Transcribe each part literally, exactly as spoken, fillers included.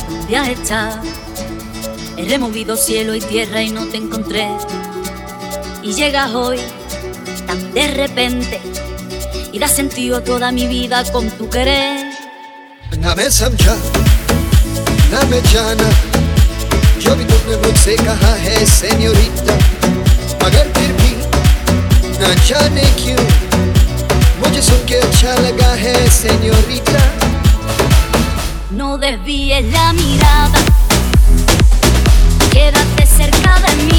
¿dónde has estado? He removido cielo y tierra y no te encontré. Y llegas hoy tan de repente y das sentido a toda mi vida con tu querer. ना मैं समझा ना मैं जाना जो भी तुमने मुझसे कहा है सेन्योरिटा, मगर फिर भी ना जाने क्यों मुझे सुन के अच्छा लगा है सेन्योरिटा. No desvíes la mirada, quédate cerca de mí.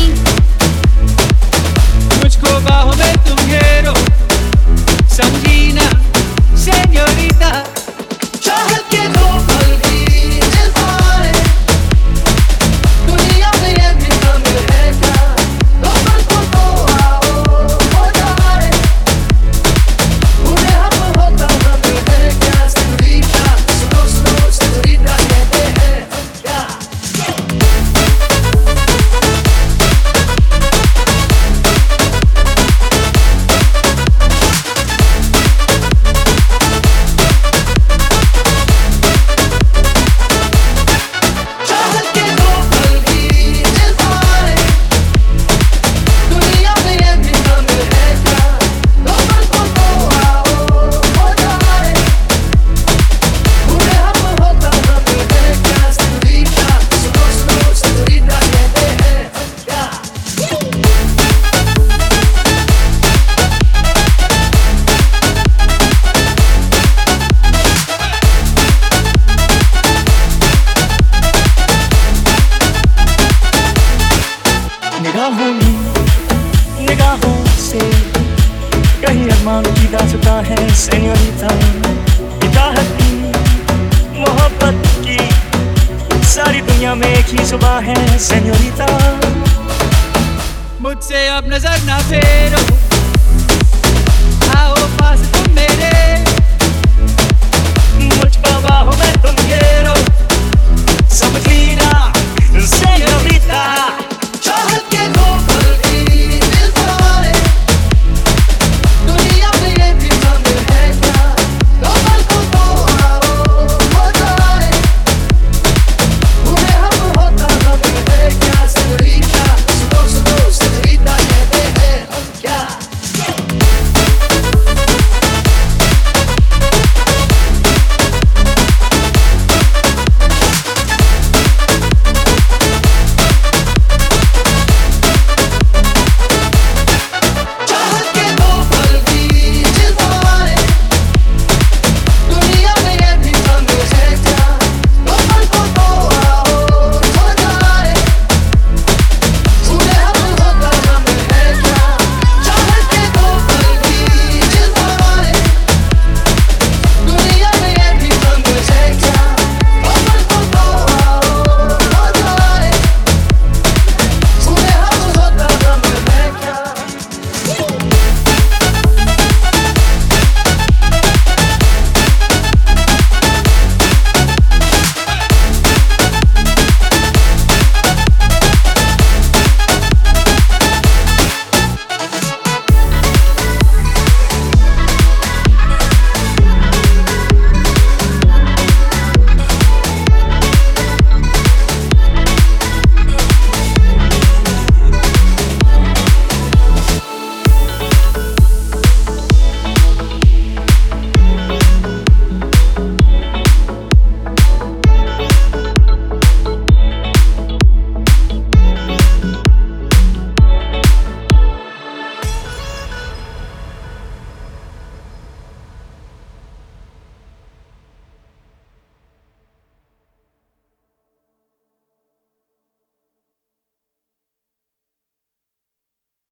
मुझको बाहों में तुम घेरो, समझी ना सेन्योरिटा. चाहत के दो पल भी दिल पाए, दुनिया में ये भी कमी है क्या? दो पल को तो आओ हो जाए, उन्हें हम होता हमें है क्या? सेन्योरिटा सुनो सुनो सेन्योरिटा कहते हैं क्या? निगाहों में निगाहों से कहीं अरमान की दास्तां है सेन्योरिटा. इताहत की मोहब्बत की सारी दुनिया में एक ही जुबां है सेन्योरिटा. मुझसे अब नजर ना फेरो,